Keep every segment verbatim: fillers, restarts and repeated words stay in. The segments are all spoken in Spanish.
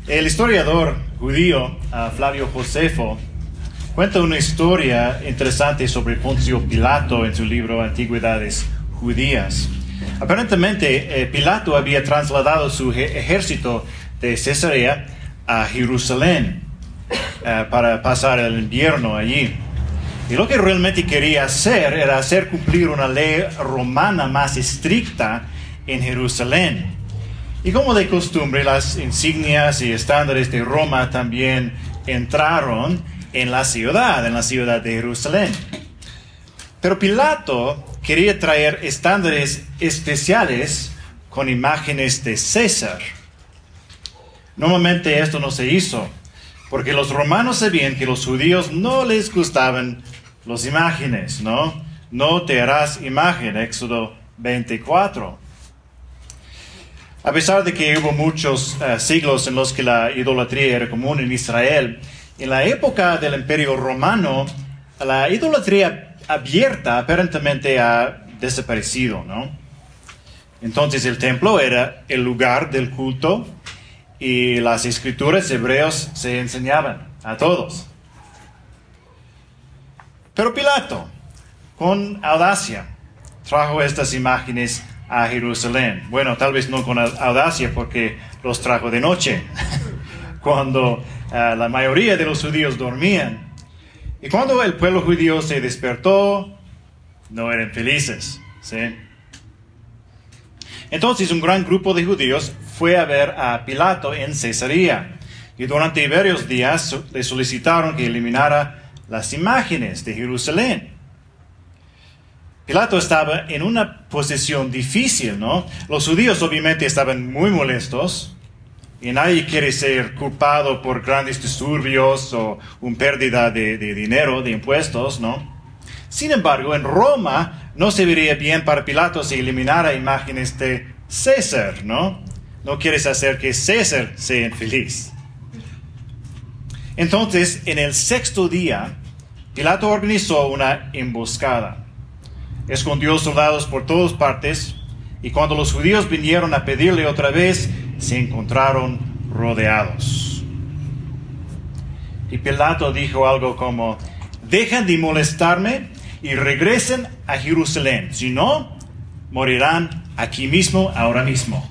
El historiador judío uh, Flavio Josefo cuenta una historia interesante sobre Poncio Pilato en su libro Antigüedades Judías. Aparentemente, eh, Pilato había trasladado su ejército de Cesarea a Jerusalén uh, para pasar el invierno allí. Y lo que realmente quería hacer era hacer cumplir una ley romana más estricta en Jerusalén. Y como de costumbre, las insignias y estándares de Roma también entraron en la ciudad, en la ciudad de Jerusalén. Pero Pilato quería traer estándares especiales con imágenes de César. Normalmente esto no se hizo, porque los romanos sabían que los judíos no les gustaban las imágenes, ¿no? No te harás imagen, Éxodo veinticuatro. A pesar de que hubo muchos uh, siglos en los que la idolatría era común en Israel, en la época del Imperio Romano, la idolatría abierta aparentemente ha desaparecido, ¿no? Entonces el templo era el lugar del culto y las escrituras hebreos se enseñaban a todos. Pero Pilato, con audacia, trajo estas imágenes a Jerusalén. Bueno, tal vez no con audacia porque los trajo de noche, cuando uh, la mayoría de los judíos dormían. Y cuando el pueblo judío se despertó, no eran felices, ¿sí? Entonces un gran grupo de judíos fue a ver a Pilato en Cesarea. Y durante varios días le solicitaron que eliminara las imágenes de Jerusalén. Pilato estaba en una posición difícil, ¿no? Los judíos obviamente estaban muy molestos y nadie quiere ser culpado por grandes disturbios o una pérdida de, de dinero, de impuestos, ¿no? Sin embargo, en Roma no se vería bien para Pilato si eliminara imágenes de César, ¿no? No quieres hacer que César sea infeliz. Entonces, en el sexto día, Pilato organizó una emboscada. Escondió soldados por todas partes, y cuando los judíos vinieron a pedirle otra vez, se encontraron rodeados. Y Pilato dijo algo como: dejen de molestarme y regresen a Jerusalén, si no, morirán aquí mismo, ahora mismo.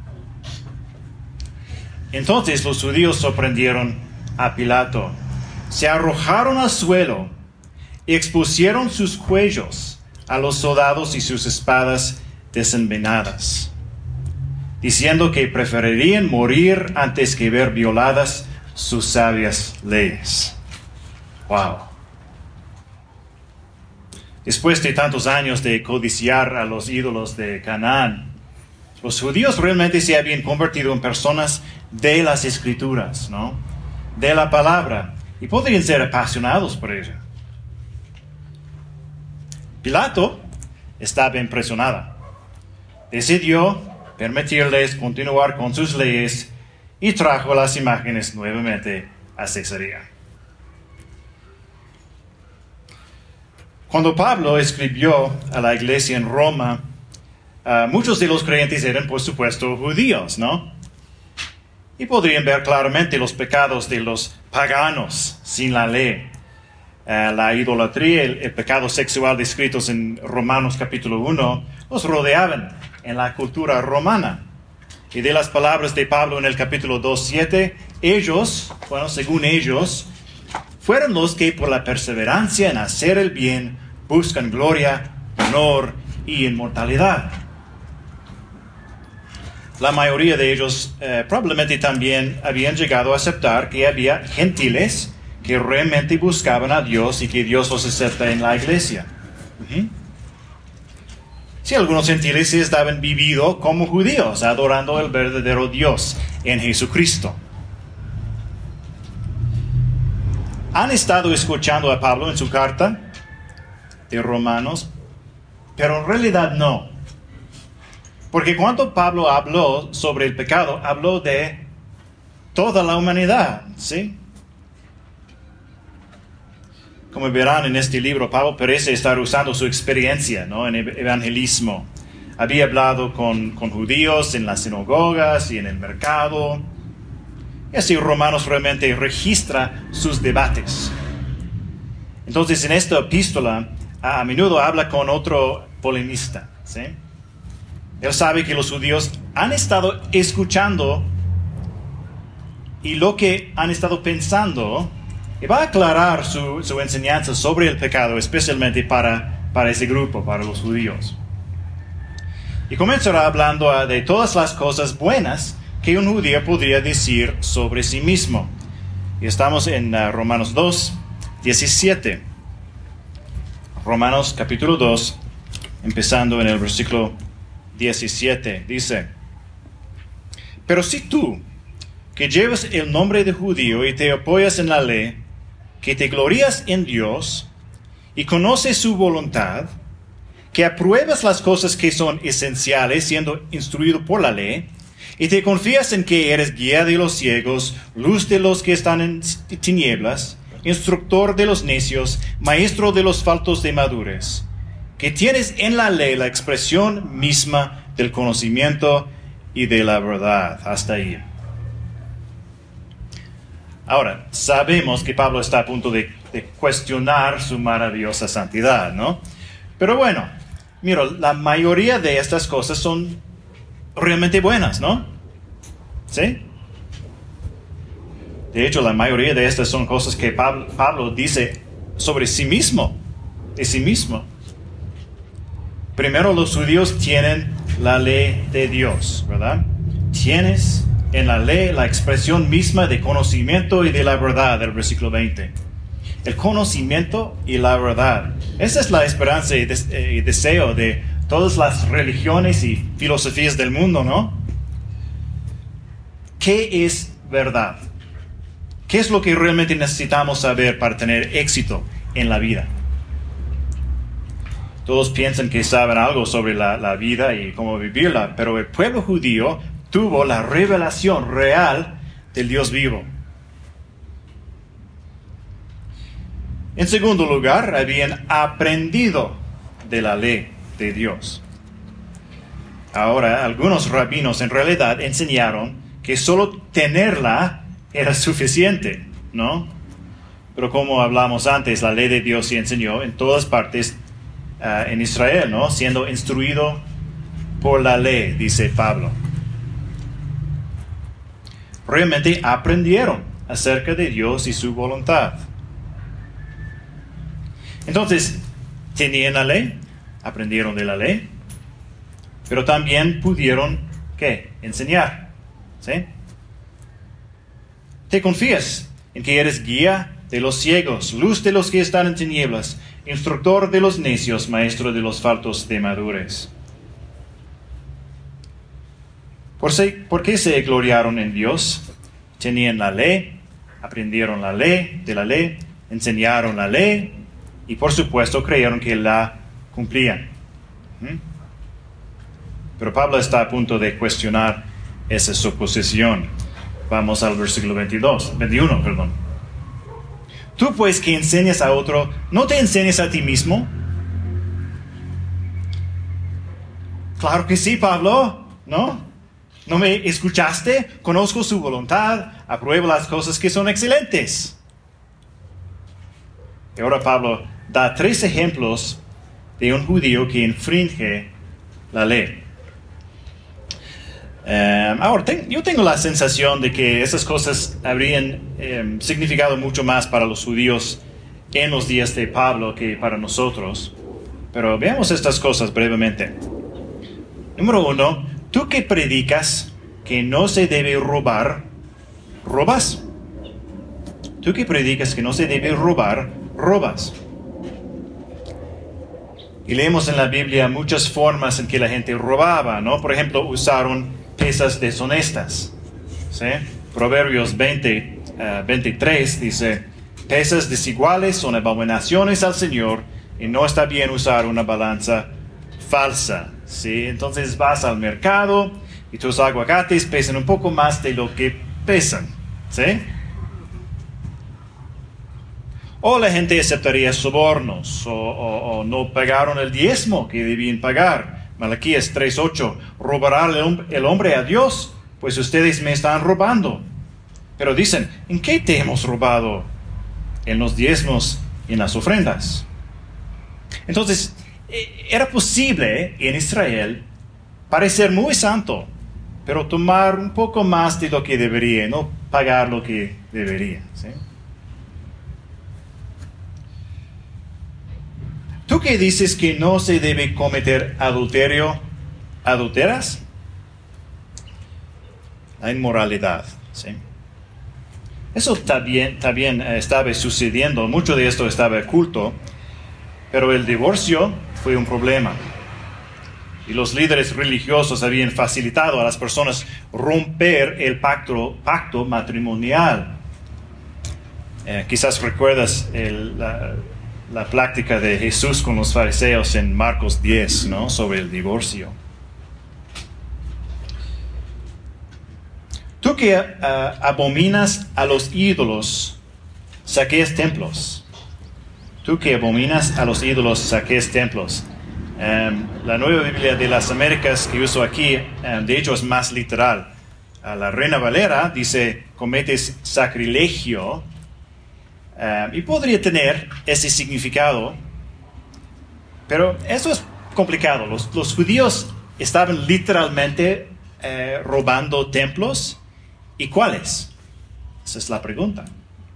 Entonces los judíos sorprendieron a Pilato, se arrojaron al suelo y expusieron sus cuellos a los soldados y sus espadas desenvainadas, diciendo que preferirían morir antes que ver violadas sus sabias leyes. Wow. Después de tantos años de codiciar a los ídolos de Canaán, los judíos realmente se habían convertido en personas de las Escrituras, ¿no? De la palabra, y podrían ser apasionados por ella. Pilato estaba impresionado. Decidió permitirles continuar con sus leyes y trajo las imágenes nuevamente a Cesarea. Cuando Pablo escribió a la iglesia en Roma, uh, muchos de los creyentes eran, por supuesto, judíos, ¿no? Y podrían ver claramente los pecados de los paganos sin la ley. Uh, la idolatría, el, el pecado sexual descritos en Romanos capítulo uno, los rodeaban en la cultura romana. Y de las palabras de Pablo en el capítulo dos, siete, ellos, bueno, según ellos, fueron los que por la perseverancia en hacer el bien buscan gloria, honor y inmortalidad. La mayoría de ellos eh, probablemente también habían llegado a aceptar que había gentiles que realmente buscaban a Dios y que Dios los acepta en la iglesia. Uh-huh. Sí, algunos gentiles estaban viviendo como judíos, adorando al verdadero Dios en Jesucristo. Han estado escuchando a Pablo en su carta de Romanos, pero en realidad no. Porque cuando Pablo habló sobre el pecado, habló de toda la humanidad, ¿sí? Como verán en este libro, Pablo parece estar usando su experiencia, ¿no?, en evangelismo. Había hablado con, con judíos en las sinagogas y en el mercado. Y así Romanos realmente registra sus debates. Entonces, en esta epístola, a, a menudo habla con otro polemista, ¿sí? Él sabe que los judíos han estado escuchando y lo que han estado pensando, y va a aclarar su, su enseñanza sobre el pecado, especialmente para, para ese grupo, para los judíos. Y comenzará hablando de todas las cosas buenas que un judío podría decir sobre sí mismo. Y estamos en uh, Romanos dos, diecisiete. Romanos capítulo dos, empezando en el versículo diecisiete, dice: pero si tú, que llevas el nombre de judío y te apoyas en la ley, que te glorías en Dios y conoces su voluntad, que apruebas las cosas que son esenciales siendo instruido por la ley, y te confías en que eres guía de los ciegos, luz de los que están en tinieblas, instructor de los necios, maestro de los faltos de madurez, que tienes en la ley la expresión misma del conocimiento y de la verdad. Hasta ahí. Ahora, sabemos que Pablo está a punto de, de cuestionar su maravillosa santidad, ¿no? Pero bueno, mira, la mayoría de estas cosas son realmente buenas, ¿no? ¿Sí? De hecho, la mayoría de estas son cosas que Pablo, Pablo dice sobre sí mismo, de sí mismo. Primero, los judíos tienen la ley de Dios, ¿verdad? Tienes en la ley la expresión misma de conocimiento y de la verdad, del versículo veinte. El conocimiento y la verdad. Esa es la esperanza y, des- y deseo de todas las religiones y filosofías del mundo, ¿no? ¿Qué es verdad? ¿Qué es lo que realmente necesitamos saber para tener éxito en la vida? Todos piensan que saben algo sobre la, la vida y cómo vivirla, pero el pueblo judío tuvo la revelación real del Dios vivo. En segundo lugar, habían aprendido de la ley de Dios. Ahora, algunos rabinos en realidad enseñaron que solo tenerla era suficiente, ¿no? Pero como hablamos antes, la ley de Dios se enseñó en todas partes uh, en Israel, ¿no? Siendo instruido por la ley, dice Pablo. Realmente aprendieron acerca de Dios y su voluntad. Entonces, tenían la ley, aprendieron de la ley, pero también pudieron, ¿qué? Enseñar, ¿sí? Te confías en que eres guía de los ciegos, luz de los que están en tinieblas, instructor de los necios, maestro de los faltos de madurez. ¿Por, se, ¿Por qué se gloriaron en Dios? Tenían la ley, aprendieron la ley de la ley, enseñaron la ley y por supuesto creyeron que la cumplían. ¿Mm? Pero Pablo está a punto de cuestionar esa suposición. Vamos al versículo veintidós, veintiuno, perdón. Tú pues que enseñas a otro, ¿no te enseñas a ti mismo? Claro que sí, Pablo, ¿no? ¿No me escuchaste? Conozco su voluntad, apruebo las cosas que son excelentes. Y ahora Pablo da tres ejemplos de un judío que infringe la ley. Um, ahora, ten, yo tengo la sensación de que esas cosas habrían um, significado mucho más para los judíos en los días de Pablo que para nosotros. Pero veamos estas cosas brevemente. Número uno, tú que predicas que no se debe robar, ¿robas? Tú que predicas que no se debe robar, ¿robas? Y leemos en la Biblia muchas formas en que la gente robaba, ¿no? Por ejemplo, usaron pesas deshonestas, ¿sí? Proverbios veinte, uh, veintitrés dice: pesas desiguales son abominaciones al Señor y no está bien usar una balanza falsa, ¿sí? Entonces vas al mercado y tus aguacates pesan un poco más de lo que pesan, ¿sí? O la gente aceptaría sobornos o, o, o no pagaron el diezmo que debían pagar. Malaquías tres ocho, ¿robará el hombre a Dios? Pues ustedes me están robando. Pero dicen, ¿en qué te hemos robado? En los diezmos y en las ofrendas. Entonces, era posible en Israel parecer muy santo, pero tomar un poco más de lo que debería, no pagar lo que debería. ¿Sí? ¿Tú que dices que no se debe cometer adulterio, adulteras? La inmoralidad. ¿Sí? Eso también, también estaba sucediendo, mucho de esto estaba oculto, pero el divorcio fue un problema. Y los líderes religiosos habían facilitado a las personas romper el pacto, pacto matrimonial. Eh, quizás recuerdas el, la, la plática de Jesús con los fariseos en Marcos diez, ¿no? Sobre el divorcio. Tú que uh, abominas a los ídolos, saqueas templos. Tú que abominas a los ídolos, saqueas templos. Um, la Nueva Biblia de las Américas que uso aquí, um, de hecho es más literal. Uh, la Reina Valera dice, cometes sacrilegio. Um, y podría tener ese significado. Pero eso es complicado. Los, los judíos estaban literalmente uh, robando templos. ¿Y cuáles? Esa es la pregunta.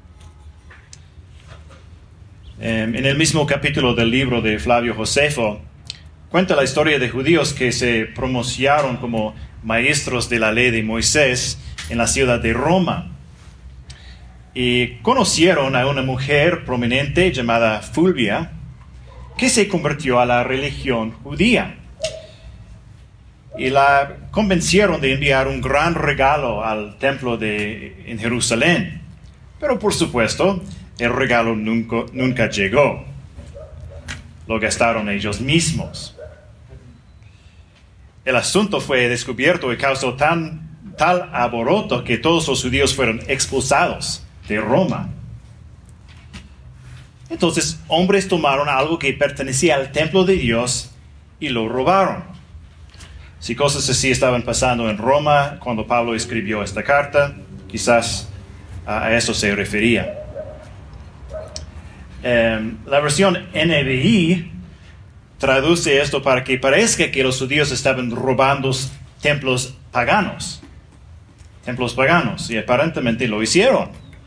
Um, en el mismo capítulo del libro de Flavio Josefo, cuenta la historia de judíos que se promocionaron como maestros de la ley de Moisés en la ciudad de Roma. Y conocieron a una mujer prominente llamada Fulvia, que se convirtió a la religión judía. Y la convencieron de enviar un gran regalo al templo de, en Jerusalén. Pero por supuesto, el regalo nunca, nunca llegó. Lo gastaron ellos mismos. El asunto fue descubierto y causó tan, tal alboroto que todos los judíos fueron expulsados de Roma. Entonces, hombres tomaron algo que pertenecía al templo de Dios y lo robaron. Si cosas así estaban pasando en Roma cuando Pablo escribió esta carta, quizás a eso se refería. Um, la versión N B I traduce esto para que parezca que los judíos estaban robando templos paganos. Templos paganos, y aparentemente lo hicieron.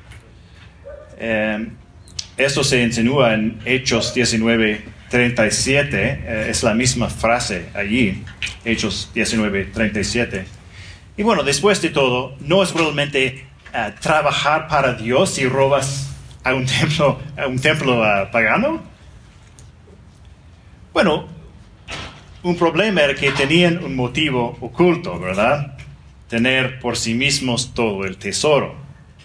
Um, esto se insinúa en Hechos diecinueve treinta y siete, eh, es la misma frase allí, Hechos diecinueve treinta y siete. Y bueno, después de todo, no es realmente uh, trabajar para Dios si robas a un templo, a un templo uh, pagano. Bueno, un problema era que tenían un motivo oculto, ¿verdad? Tener por sí mismos todo el tesoro.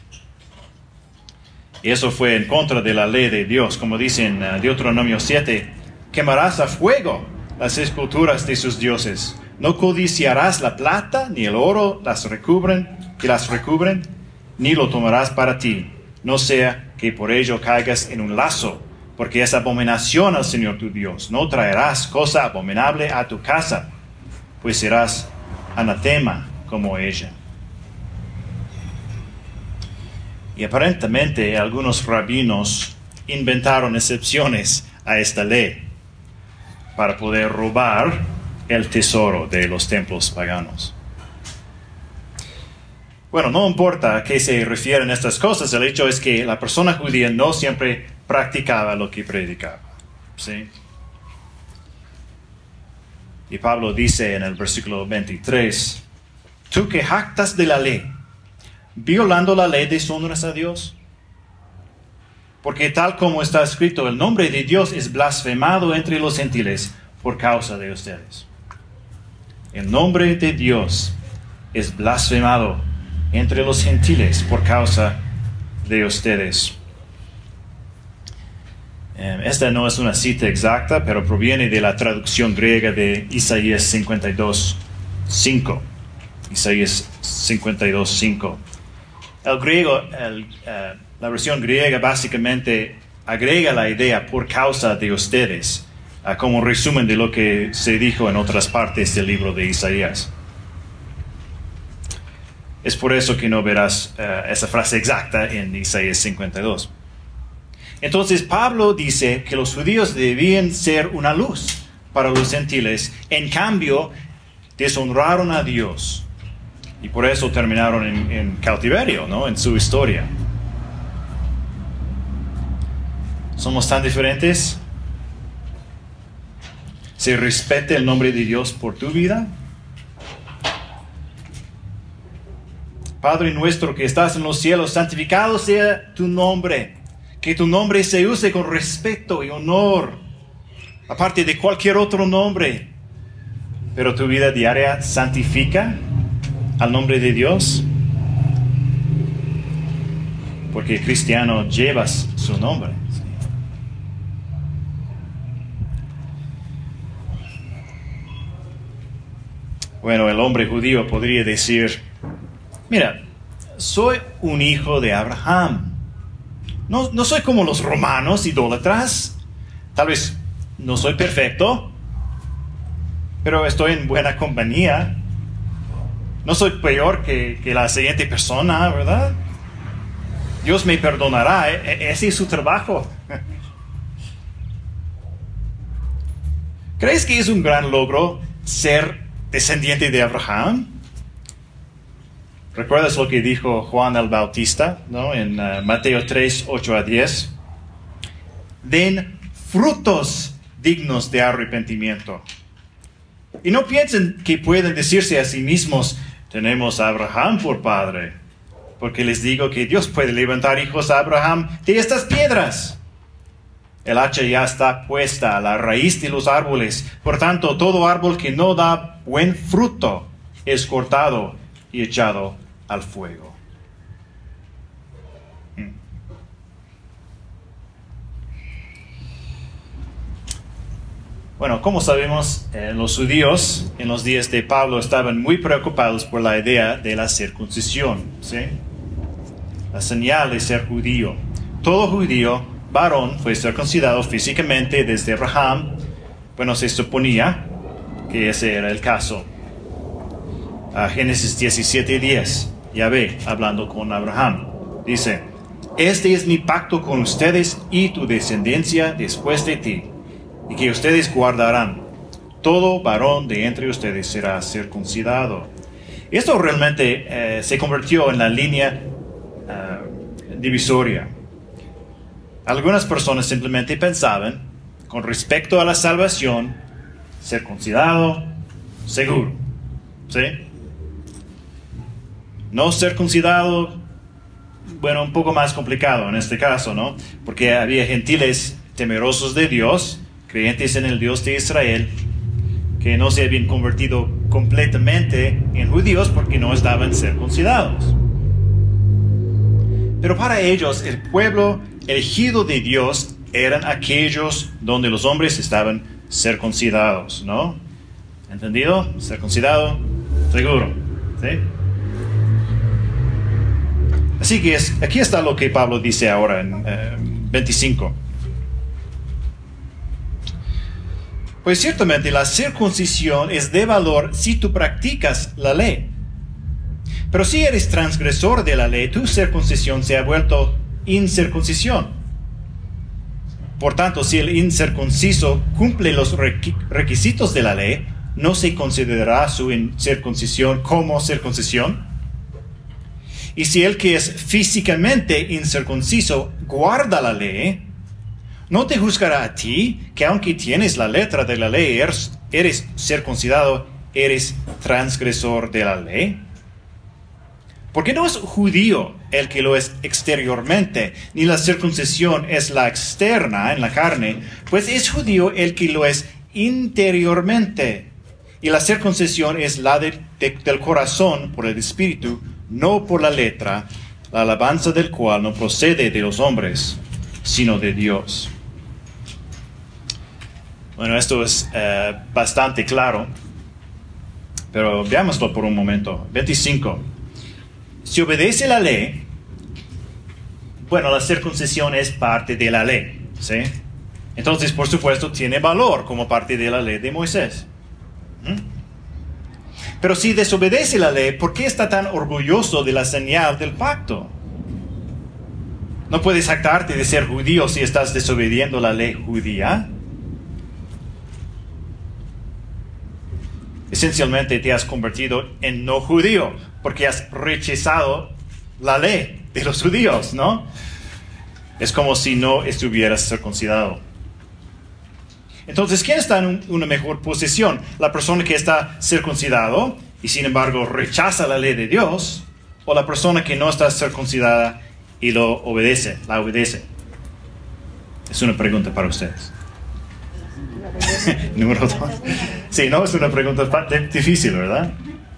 Y eso fue en contra de la ley de Dios, como dice en uh, Deuteronomio siete, quemarás a fuego las esculturas de sus dioses. No codiciarás la plata ni el oro las recubren, que las recubren, ni lo tomarás para ti. No sea que por ello caigas en un lazo, porque es abominación al Señor tu Dios. No traerás cosa abominable a tu casa, pues serás anatema como ella. Y aparentemente algunos rabinos inventaron excepciones a esta ley para poder robar el tesoro de los templos paganos. Bueno, no importa a qué se refieren estas cosas, el hecho es que la persona judía no siempre practicaba lo que predicaba. ¿Sí? Y Pablo dice en el versículo veintitrés, tú que jactas de la ley, violando la ley deshonras a Dios. Porque tal como está escrito, el nombre de Dios es blasfemado entre los gentiles por causa de ustedes. El nombre de Dios es blasfemado entre los gentiles por causa de ustedes. Esta no es una cita exacta, pero proviene de la traducción griega de Isaías cincuenta y dos, cinco. Isaías cincuenta y dos, cinco. El griego, el, uh, la versión griega básicamente agrega la idea por causa de ustedes, uh, como resumen de lo que se dijo en otras partes del libro de Isaías. Es por eso que no verás uh, esa frase exacta en Isaías cincuenta y dos. Entonces Pablo dice que los judíos debían ser una luz para los gentiles. En cambio, deshonraron a Dios. Y por eso terminaron en, en cautiverio, ¿no? En su historia. ¿Somos tan diferentes? ¿Se respeta el nombre de Dios por tu vida? Padre nuestro que estás en los cielos, santificado sea tu nombre. Que tu nombre se use con respeto y honor, aparte de cualquier otro nombre. Pero tu vida diaria santifica al nombre de Dios. Porque cristiano llevas su nombre. ¿Sí? Bueno, el hombre judío podría decir, mira, soy un hijo de Abraham. No, no soy como los romanos idólatras. Tal vez no soy perfecto, pero estoy en buena compañía. No soy peor que, que la siguiente persona, ¿verdad? Dios me perdonará. E- ese es su trabajo. ¿Crees que es un gran logro ser descendiente de Abraham? ¿Recuerdas lo que dijo Juan el Bautista, ¿no? En uh, Mateo tres, ocho a diez? Den frutos dignos de arrepentimiento. Y no piensen que pueden decirse a sí mismos, tenemos a Abraham por padre. Porque les digo que Dios puede levantar hijos a Abraham de estas piedras. El hacha ya está puesta a la raíz de los árboles. Por tanto, todo árbol que no da buen fruto es cortado y echado al fuego. Hmm. Bueno, como sabemos, eh, los judíos en los días de Pablo estaban muy preocupados por la idea de la circuncisión, ¿sí? La señal de ser judío. Todo judío, varón, fue circuncidado físicamente desde Abraham. Bueno, se suponía que ese era el caso. Uh, Génesis diecisiete diez. Yahvé hablando con Abraham, dice, este es mi pacto con ustedes y tu descendencia después de ti, y que ustedes guardarán. Todo varón de entre ustedes será circuncidado. Esto realmente eh, se convirtió en la línea uh, divisoria. Algunas personas simplemente pensaban, con respecto a la salvación, circuncidado, seguro, ¿sí? No circuncidado, bueno, un poco más complicado en este caso, ¿no? Porque había gentiles temerosos de Dios, creyentes en el Dios de Israel, que no se habían convertido completamente en judíos porque no estaban circuncidados. Pero para ellos, el pueblo elegido de Dios eran aquellos donde los hombres estaban circuncidados, ¿no? ¿Entendido? Circuncidado, seguro, ¿sí? Así que es, aquí está lo que Pablo dice ahora en eh, veinticinco. Pues ciertamente la circuncisión es de valor si tú practicas la ley. Pero si eres transgresor de la ley, tu circuncisión se ha vuelto incircuncisión. Por tanto, si el incircunciso cumple los requisitos de la ley, ¿no se considerará su incircuncisión como circuncisión? Y si el que es físicamente incircunciso guarda la ley, ¿no te juzgará a ti, que aunque tienes la letra de la ley, eres, eres circuncidado, eres transgresor de la ley? Porque no es judío el que lo es exteriormente, ni la circuncisión es la externa en la carne, pues es judío el que lo es interiormente. Y la circuncisión es la de, de, del corazón por el espíritu, no por la letra, la alabanza del cual no procede de los hombres, sino de Dios. Bueno, esto es eh, bastante claro, pero veámoslo por un momento. veinticinco. Si obedece la ley, bueno, la circuncisión es parte de la ley, ¿sí? Entonces, por supuesto, tiene valor como parte de la ley de Moisés. ¿Mm? Pero si desobedece la ley, ¿por qué está tan orgulloso de la señal del pacto? No puedes jactarte de ser judío si estás desobediendo la ley judía. Esencialmente te has convertido en no judío porque has rechazado la ley de los judíos, ¿no? Es como si no estuvieras circuncidado. Entonces, ¿quién está en un, una mejor posición? ¿La persona que está circuncidado y sin embargo rechaza la ley de Dios? ¿O la persona que no está circuncidada y lo obedece, la obedece? Es una pregunta para ustedes. Número dos. Sí, no es una pregunta difícil, ¿verdad?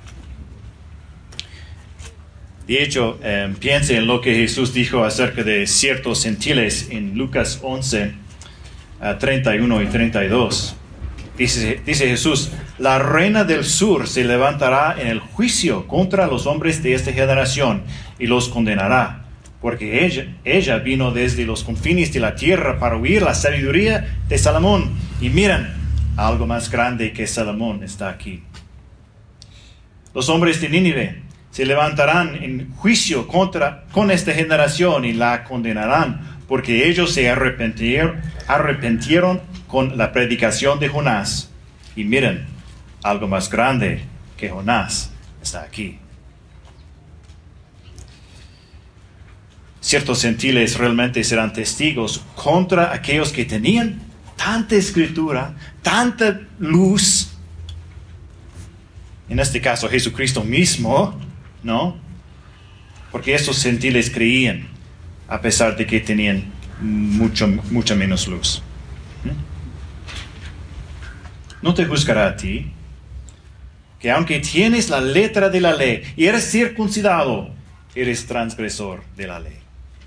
De hecho, eh, piense en lo que Jesús dijo acerca de ciertos gentiles en Lucas once, uh, treinta y uno y treinta y dos. Dice, dice Jesús, la reina del sur se levantará en el juicio contra los hombres de esta generación y los condenará, porque ella, ella vino desde los confines de la tierra para oír la sabiduría de Salomón. Y miren, algo más grande que Salomón está aquí. Los hombres de Nínive se levantarán en juicio contra, con esta generación y la condenarán, porque ellos se arrepintieron, arrepintieron con la predicación de Jonás. Y miren, algo más grande que Jonás está aquí. Ciertos gentiles realmente serán testigos contra aquellos que tenían tanta escritura, tanta luz. En este caso, Jesucristo mismo, ¿no? Porque estos gentiles creían, a pesar de que tenían mucho, mucha menos luz. No te juzgará a ti, que aunque tienes la letra de la ley y eres circuncidado, eres transgresor de la ley.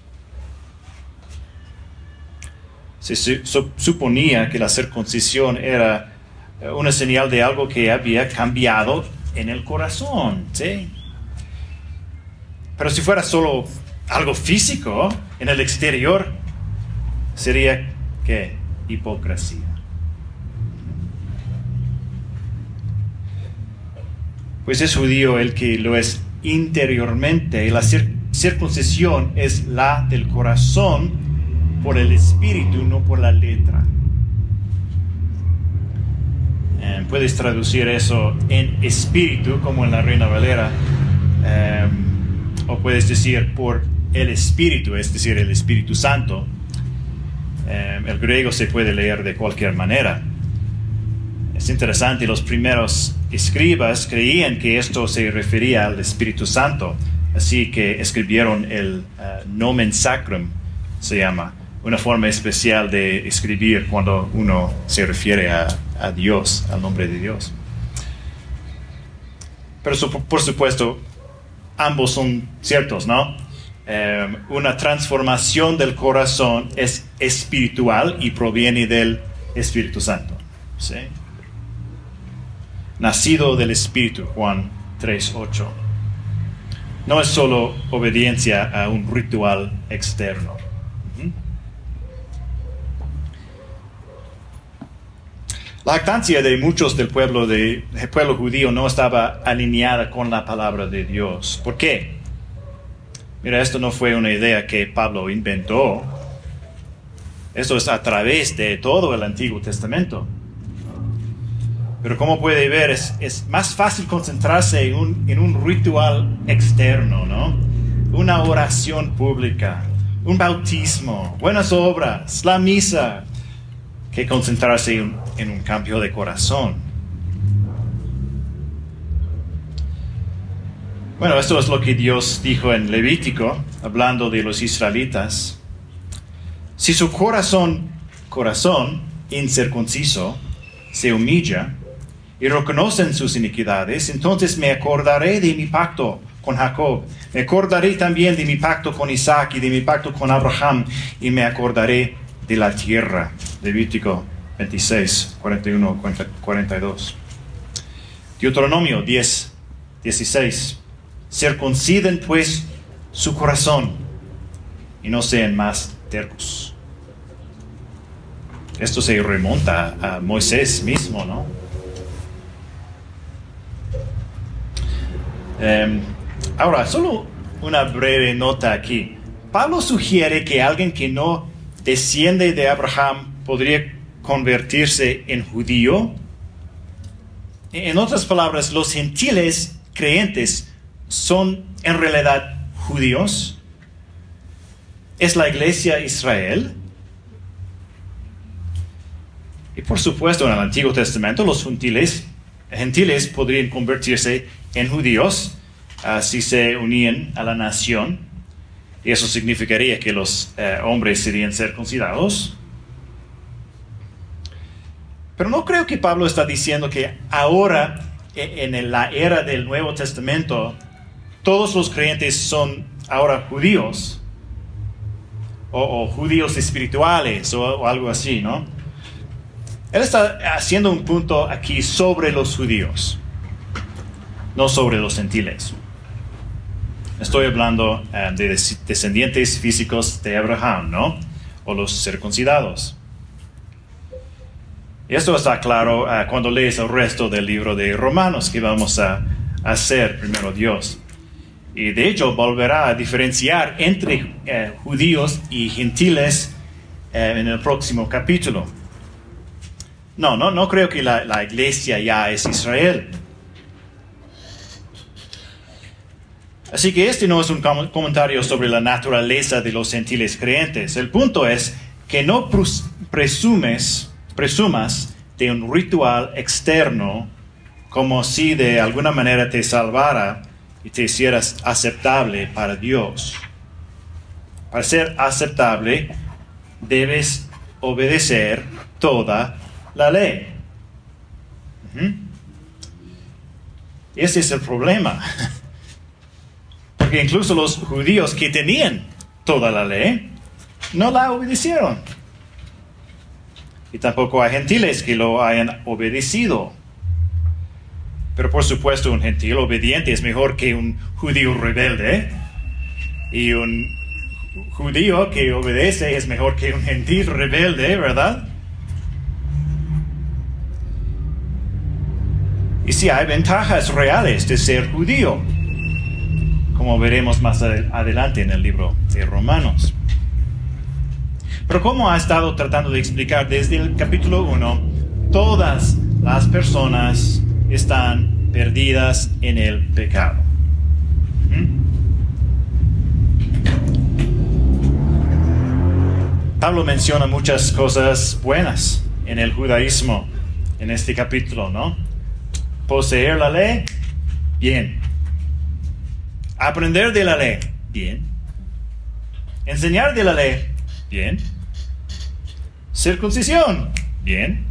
Se su- suponía que la circuncisión era una señal de algo que había cambiado en el corazón, ¿sí? Pero si fuera solo algo físico en el exterior, sería, ¿qué? Hipocresía. Pues es judío el que lo es interiormente, y la cir- circuncisión es la del corazón por el espíritu, no por la letra. Eh, puedes traducir eso en espíritu, como en la Reina Valera, eh, o puedes decir por el espíritu, es decir, el Espíritu Santo. Eh, el griego se puede leer de cualquier manera. Es interesante, los primeros escribas creían que esto se refería al Espíritu Santo, así que escribieron el uh, nomen sacrum, se llama, una forma especial de escribir cuando uno se refiere a, a Dios, al nombre de Dios. Pero su, por supuesto, ambos son ciertos, ¿no? Eh, una transformación del corazón es espiritual y proviene del Espíritu Santo, ¿sí? Nacido del Espíritu, Juan tres ocho. No es solo obediencia a un ritual externo. La jactancia de muchos del pueblo, de, del pueblo judío no estaba alineada con la palabra de Dios. ¿Por qué? Mira, esto no fue una idea que Pablo inventó. Esto es a través de todo el Antiguo Testamento. Pero como puede ver, es, es más fácil concentrarse en un, en un ritual externo, ¿no? Una oración pública, un bautismo, buenas obras, la misa, que concentrarse en, en un cambio de corazón. Bueno, esto es lo que Dios dijo en Levítico, hablando de los israelitas. Si su corazón, corazón incircunciso, se humilla y reconocen sus iniquidades, entonces me acordaré de mi pacto con Jacob, me acordaré también de mi pacto con Isaac y de mi pacto con Abraham, y me acordaré de la tierra. Levítico veintiséis, cuarenta y uno, cuarenta y dos. Deuteronomio diez, dieciséis. Circunciden pues su corazón y no sean más tercos. Esto se remonta a Moisés mismo, ¿no? Eh, ahora, solo una breve nota aquí. Pablo sugiere que alguien que no desciende de Abraham podría convertirse en judío. En otras palabras, los gentiles creyentes son en realidad judíos. Es la iglesia Israel. Y por supuesto, en el Antiguo Testamento, los gentiles, gentiles podrían convertirse en judíos uh, si se unían a la nación. Y eso significaría que los uh, hombres serían circuncidados. Pero no creo que Pablo está diciendo que ahora, en la era del Nuevo Testamento, todos los creyentes son ahora judíos, o, o judíos espirituales, o, o algo así, ¿no? Él está haciendo un punto aquí sobre los judíos, no sobre los gentiles. Estoy hablando uh, de descendientes físicos de Abraham, ¿no? O los circuncidados. Y esto está claro uh, cuando lees el resto del libro de Romanos que vamos a, a hacer, primero Dios. Y de hecho volverá a diferenciar entre uh, judíos y gentiles uh, en el próximo capítulo. No, no, no creo que la, la iglesia ya es Israel. Así que este no es un com- comentario sobre la naturaleza de los gentiles creyentes. El punto es que no pres- presumes... presumas de un ritual externo como si de alguna manera te salvara y te hicieras aceptable para Dios. Para ser aceptable, debes obedecer toda la ley. Uh-huh. Ese es el problema. Porque incluso los judíos que tenían toda la ley no la obedecieron. Y tampoco hay gentiles que lo hayan obedecido. Pero por supuesto un gentil obediente es mejor que un judío rebelde. Y un judío que obedece es mejor que un gentil rebelde, ¿verdad? Y sí hay ventajas reales de ser judío, como veremos más adelante en el libro de Romanos. Pero como ha estado tratando de explicar desde el capítulo uno, todas las personas están perdidas en el pecado. ¿Mm? Pablo menciona muchas cosas buenas en el judaísmo en este capítulo, ¿no? Poseer la ley, bien. Aprender de la ley, bien. Enseñar de la ley, bien. Circuncisión, bien.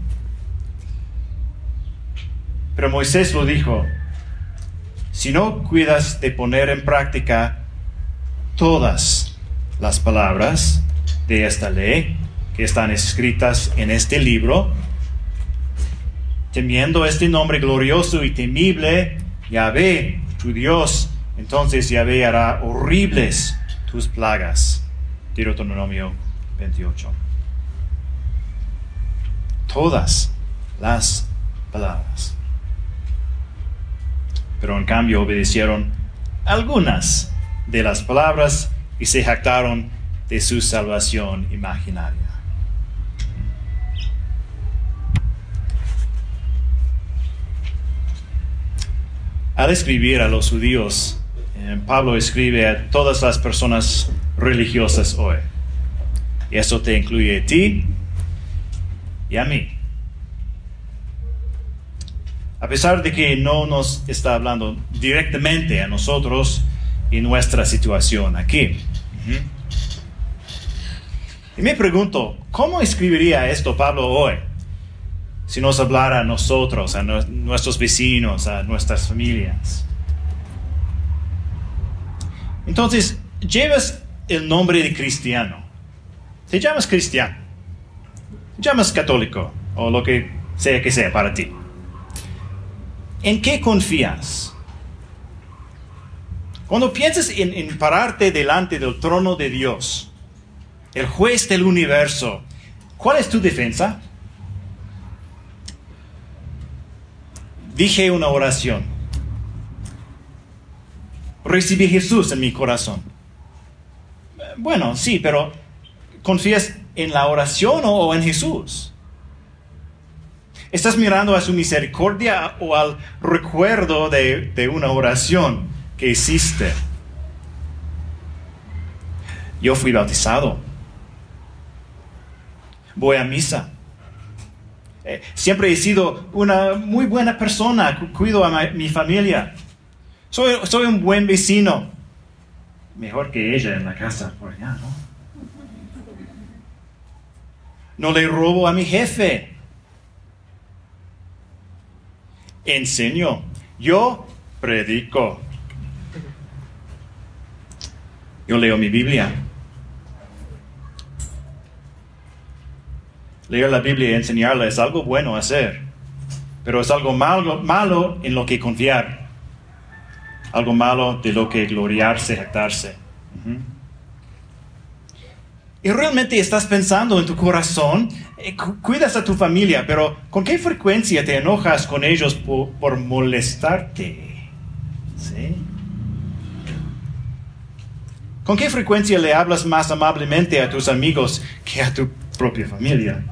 Pero Moisés lo dijo: si no cuidas de poner en práctica todas las palabras de esta ley que están escritas en este libro, temiendo este nombre glorioso y temible, Yahvé, tu Dios, entonces Yahvé hará horribles tus plagas. Deuteronomio veintiocho. Todas las palabras. Pero en cambio obedecieron algunas de las palabras y se jactaron de su salvación imaginaria. Al escribir a los judíos, eh, Pablo escribe a todas las personas religiosas hoy. Y eso te incluye a ti y a mí. A pesar de que no nos está hablando directamente a nosotros y nuestra situación aquí. Uh-huh. Y me pregunto, ¿cómo escribiría esto Pablo hoy? Si nos hablara a nosotros, a no, nuestros vecinos, a nuestras familias. Entonces, llevas el nombre de cristiano. Te llamas cristiano. Te llamas católico, o lo que sea que sea para ti. ¿En qué confías? Cuando piensas en, en pararte delante del trono de Dios, el juez del universo, ¿cuál es tu defensa? Dije una oración. recibí a Jesús en mi corazón. Bueno, sí, pero ¿confías en la oración o, o en Jesús? ¿Estás mirando a su misericordia o al recuerdo de, de una oración que hiciste? Yo fui bautizado. Voy a misa. Eh, siempre he sido una muy buena persona. Cu- cuido a ma- mi familia. Soy, soy un buen vecino. Mejor que ella en la casa por allá, ¿no? No le robo a mi jefe. Enseño. Yo predico. Yo leo mi Biblia. Leer la Biblia y enseñarla es algo bueno hacer, pero es algo malo, malo en lo que confiar. Algo malo de lo que gloriarse, jactarse. Uh-huh. Y realmente estás pensando en tu corazón, eh, cu- cuidas a tu familia, pero ¿con qué frecuencia te enojas con ellos por, por molestarte? ¿Sí? ¿Con qué frecuencia le hablas más amablemente a tus amigos que a tu propia familia?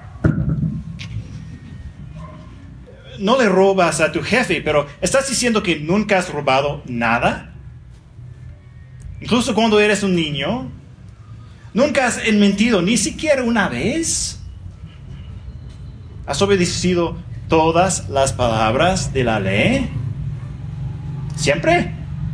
No le robas a tu jefe, pero ¿estás diciendo que nunca has robado nada? Incluso cuando eres un niño, ¿nunca has mentido ni siquiera una vez? ¿Has obedecido todas las palabras de la ley? ¿Siempre?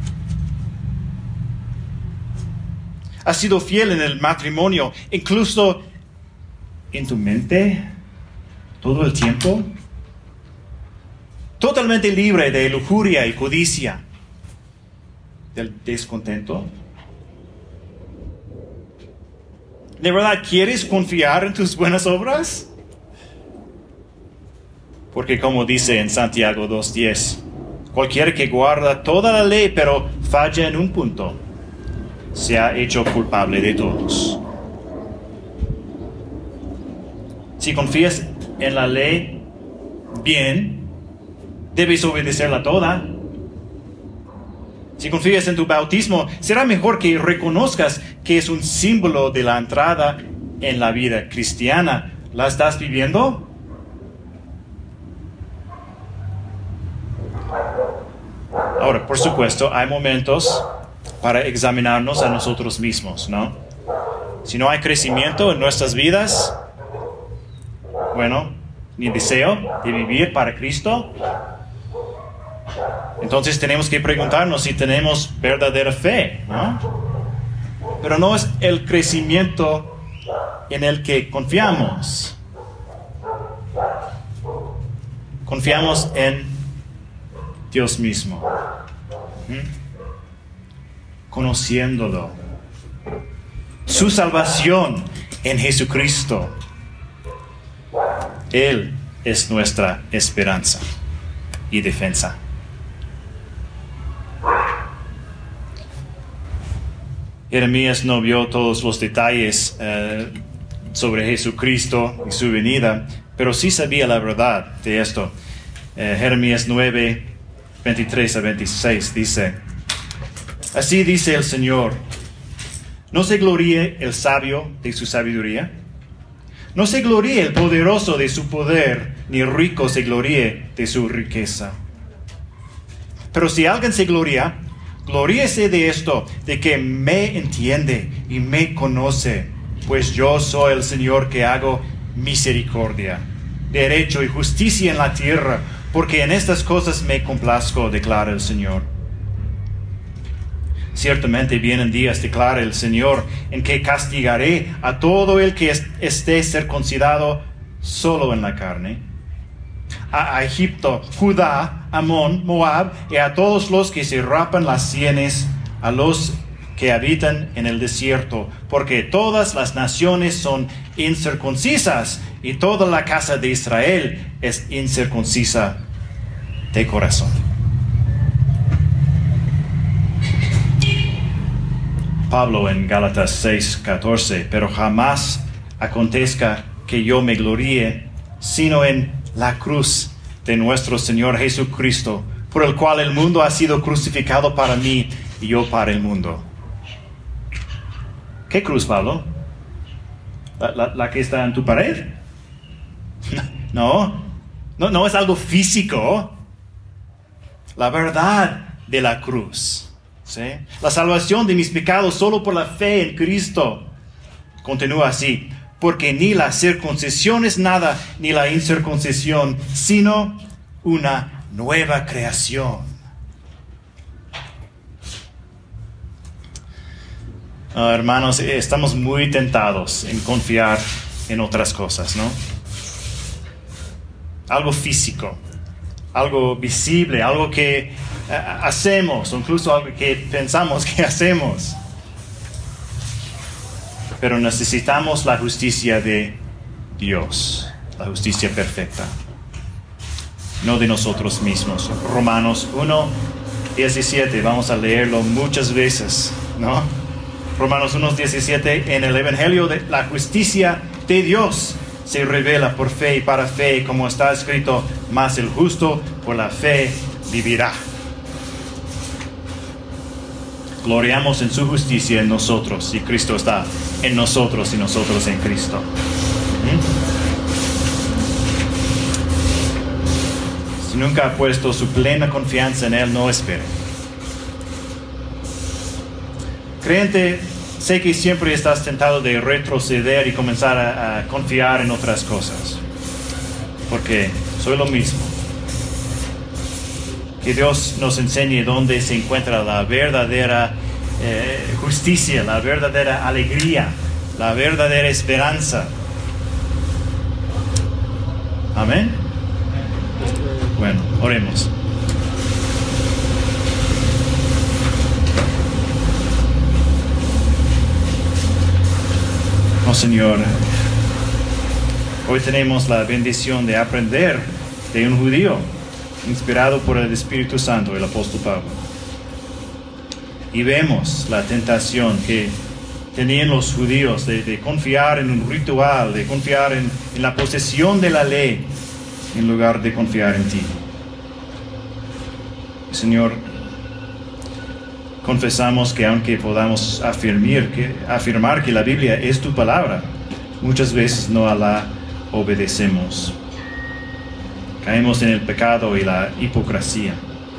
¿Has sido fiel en el matrimonio, incluso en tu mente, todo el tiempo? Totalmente libre de lujuria y codicia, del descontento. ¿De verdad quieres confiar en tus buenas obras? Porque como dice en Santiago dos diez, cualquiera que guarda toda la ley pero falla en un punto, se ha hecho culpable de todos. Si confías en la ley bien, debes obedecerla toda. Si confías en tu bautismo, será mejor que reconozcas que es un símbolo de la entrada en la vida cristiana. ¿La estás viviendo? Ahora, por supuesto, hay momentos para examinarnos a nosotros mismos, ¿no? Si no hay crecimiento en nuestras vidas, bueno, ni deseo de vivir para Cristo, entonces tenemos que preguntarnos si tenemos verdadera fe, ¿no? Pero no es el crecimiento en el que confiamos. Confiamos en Dios mismo. ¿Mm? Conociéndolo. Su salvación en Jesucristo. Él es nuestra esperanza y defensa. Jeremías no vio todos los detalles eh, sobre Jesucristo y su venida, pero sí sabía la verdad de esto. Eh, Jeremías nueve, veintitrés a veintiséis dice: Así dice el Señor, no se gloríe el sabio de su sabiduría, no se gloríe el poderoso de su poder, ni el rico se gloríe de su riqueza. Pero si alguien se gloria, gloríese de esto, de que me entiende y me conoce, pues yo soy el Señor que hago misericordia, derecho y justicia en la tierra, porque en estas cosas me complazco, declara el Señor. Ciertamente vienen días, declara el Señor, en que castigaré a todo el que esté circuncidado solo en la carne, a Egipto, Judá, Amón, Moab, y a todos los que se rapan las sienes, a los que habitan en el desierto, porque todas las naciones son incircuncisas, y toda la casa de Israel es incircuncisa de corazón. Pablo en Gálatas seis, catorce, pero jamás acontezca que yo me gloríe, sino en la cruz de nuestro Señor Jesucristo, por el cual el mundo ha sido crucificado para mí y yo para el mundo. ¿Qué cruz, Pablo? ¿La, la, la que está en tu pared? No, no, no es algo físico. La verdad de la cruz, ¿sí? La salvación de mis pecados solo por la fe en Cristo. Continúa así. Porque ni la circuncisión es nada, ni la incircuncisión, sino una nueva creación. Uh, hermanos, estamos muy tentados en confiar en otras cosas, ¿no? Algo físico, algo visible, algo que uh, hacemos, o incluso algo que pensamos que hacemos. Pero necesitamos la justicia de Dios, la justicia perfecta, no de nosotros mismos. Romanos uno, diecisiete, vamos a leerlo muchas veces, ¿no? Romanos uno, diecisiete, en el Evangelio de la justicia de Dios se revela por fe y para fe, como está escrito, mas el justo por la fe vivirá. Gloriamos en su justicia en nosotros, y Cristo está en nosotros y nosotros en Cristo. ¿Mm? Si nunca ha puesto su plena confianza en Él, no espere. Creyente, sé que siempre estás tentado de retroceder y comenzar a, a confiar en otras cosas, porque soy lo mismo. Que Dios nos enseñe dónde se encuentra la verdadera eh, justicia, la verdadera alegría, la verdadera esperanza. Amén. Bueno, oremos. Oh Señor, hoy tenemos la bendición de aprender de un judío inspirado por el Espíritu Santo, el apóstol Pablo. Y vemos la tentación que tenían los judíos de, de confiar en un ritual, de confiar en, en la posesión de la ley, en lugar de confiar en ti. Señor, confesamos que aunque podamos afirmar que, afirmar que la Biblia es tu palabra, muchas veces no la obedecemos. Caemos en el pecado y la hipocresía.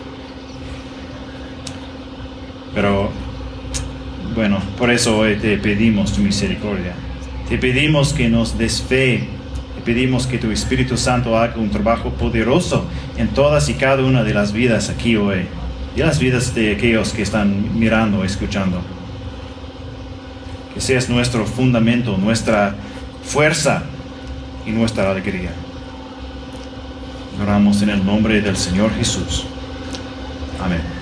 Pero, bueno, por eso hoy te pedimos tu misericordia. Te pedimos que nos des fe. Te pedimos que tu Espíritu Santo haga un trabajo poderoso en todas y cada una de las vidas aquí hoy. Y las vidas de aquellos que están mirando, escuchando. Que seas nuestro fundamento, nuestra fuerza y nuestra alegría. Oramos en el nombre del Señor Jesús. Amén.